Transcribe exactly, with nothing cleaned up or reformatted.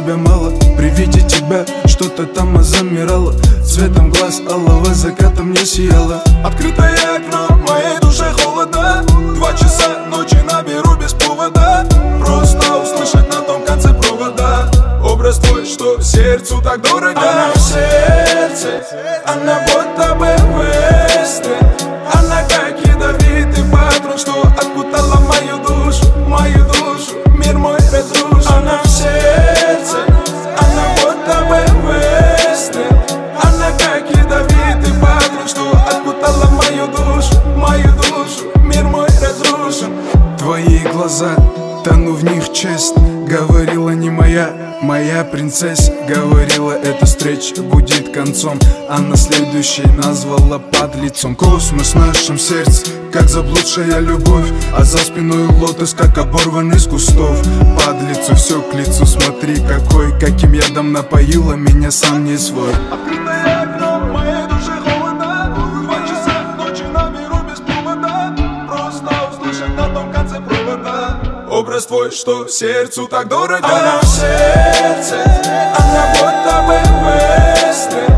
тебя мало. При виде тебя что-то там замирало. Цветом глаз алого заката мне сияло. Открытое окно, моей душе холода. Два часа ночи наберу без повода. Просто услышать на том конце провода образ твой, что сердцу так дорого. Она в сердце, она будто бы выстрел. Она как ядовитый патрон, что окутала мою душу, мою душу, мир мой разрушен. Она в сердце, она будто бы выстрел. Она как ядовитый патрон, что окутала мою душу, мою душу, мир мой разрушен. твои глаза, тону в них честь. Говорила не моя, моя принцесса. Говорила, эта встреча будет концом, а на следующей назвала подлецом. Космос в нашем сердце, как заблудшая любовь, а за спиной лотос, как оборванный с кустов. Подлецу все к лицу, смотри какой, каким ядом напоила меня, сам не свой. Открытое окно, моей душе холода. Два часа ночи наберу без повода. Просто услышать на том конце провода образ твой, что сердцу так дорого. Она в сердце, она будто бы выстрел.